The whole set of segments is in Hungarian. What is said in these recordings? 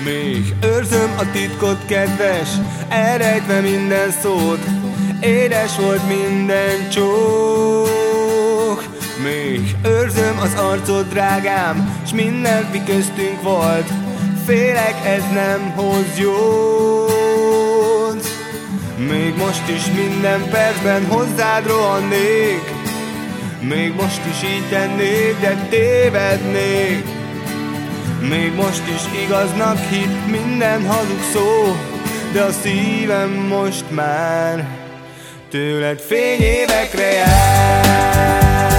Még őrzöm a titkot, kedves, elrejtve minden szót. Édes volt minden csók. Még őrzöm az arcod, drágám, s minden, mi köztünk volt. Félek, ez nem hoz jót. Még most is minden percben hozzád rohannék. Még most is így tennék, de tévednék. Még most is igaznak hitt minden hazug szó, de a szívem most már tőled fényévekre jár.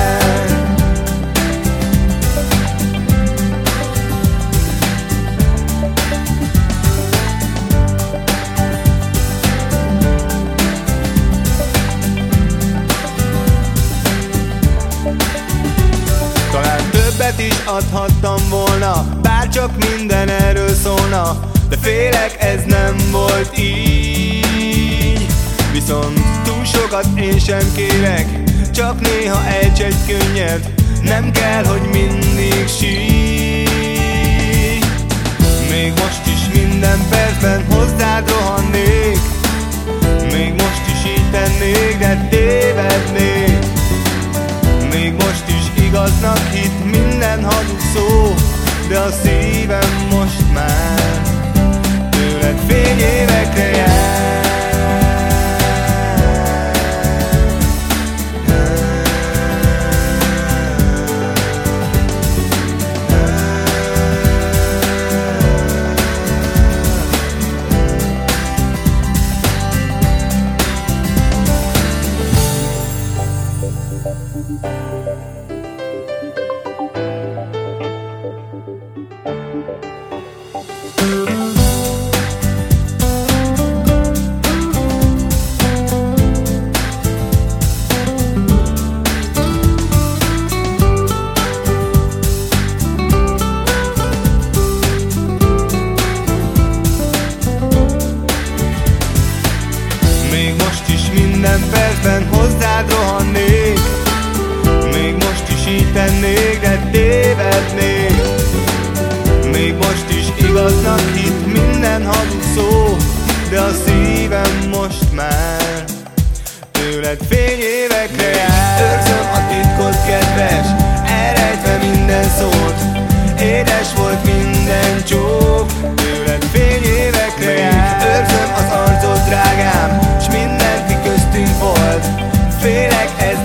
Talán többet is adhattam volna, bárcsak minden erről szólna, de félek, ez nem volt így. Viszont túl sokat én sem kérek, csak néha ejts egy könnyed, nem kell, hogy mindig síj. Még most is minden percben hozzád rohannék. Még most is így tennék, de tévednék. Még most is igaznak hitt minden hazug szó, de a szívem most már tőled fényévekre jár. Még most is minden percben hozzád rohannék. Még most is így tennék, de tévednék. Még most is igaznak hitt minden hazug szó, de a szívem most már tőled fényévekre jár. Őrzöm a titkot, kedves, elrejtve minden szót. Édes volt minden csók, tőled fényévekre jár. Őrzöm az arcod, drágám, s mindent, mi köztünk volt. Félek, ez